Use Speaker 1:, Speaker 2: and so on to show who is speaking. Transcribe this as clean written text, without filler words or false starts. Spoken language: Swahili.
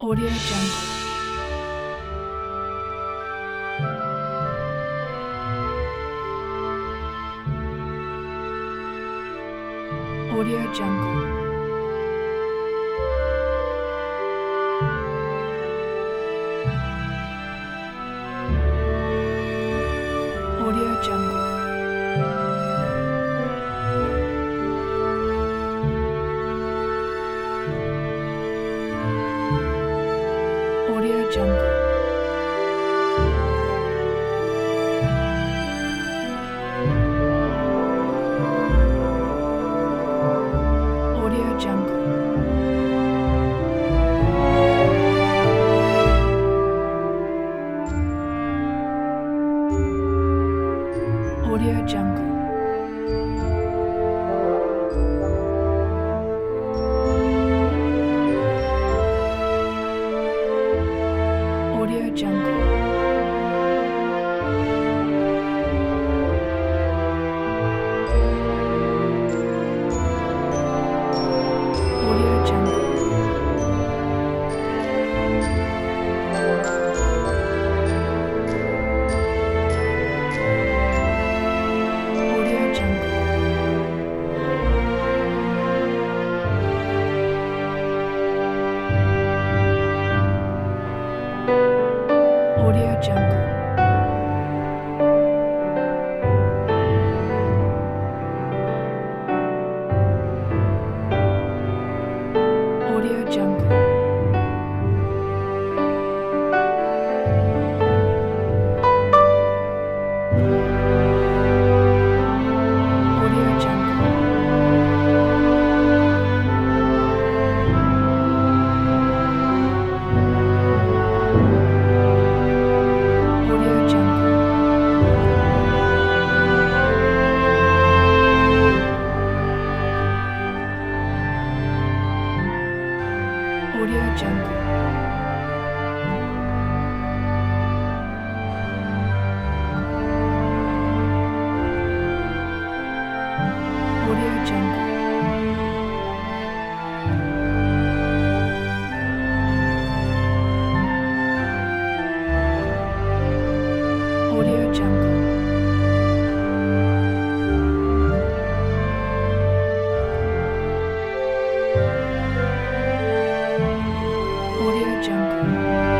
Speaker 1: Audio Jungle. Audio Jungle. Audio Jungle. Audio Jungle. Audio Jungle. Audio Jungle. Audio Jungle. Audio Jungle. Audio Jungle. Audio Jungle. Audio Jungle. Audio Jungle. Audio Jungle. Audio Jungle. Audio Jungle. Audio Jungle. Audio Jungle.